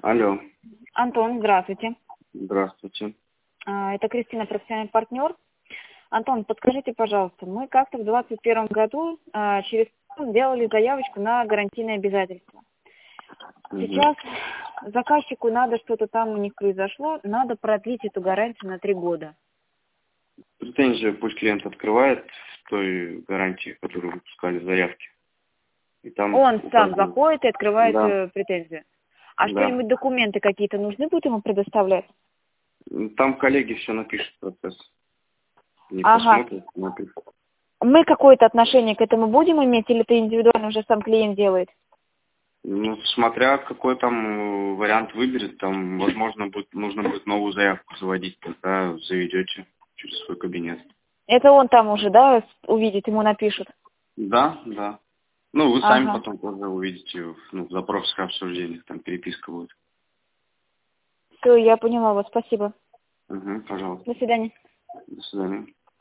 Алло, Антон, здравствуйте. здравствуйте. Это Кристина, профессиональный партнер. Антон, подскажите, пожалуйста, мы как-то в 2021 году через делали заявочку на гарантийные обязательства. Сейчас заказчику надо, что-то там у них произошло, надо продлить эту гарантию на 3 года. Претензию пусть клиент открывает в той гарантии, которую выпускали в заявке. И там Он сам указано. заходит и открывает Да, претензию. А да. что-нибудь, документы какие-то нужны будут ему предоставлять? Там коллеги все напишут процесс. Не Ага. посмотрят, напишут. Мы какое-то отношение к этому будем иметь, или это индивидуально уже сам клиент делает? Ну, смотря какой там вариант выберет, там, возможно, нужно будет новую заявку заводить, тогда заведете через свой кабинет. Это он там уже, да, увидит, ему напишут? Да, да. Ну, вы сами Ага. потом тоже увидите в запросах обсуждениях, там переписка будет. Все, я поняла вас, спасибо. Пожалуйста. До свидания. До свидания.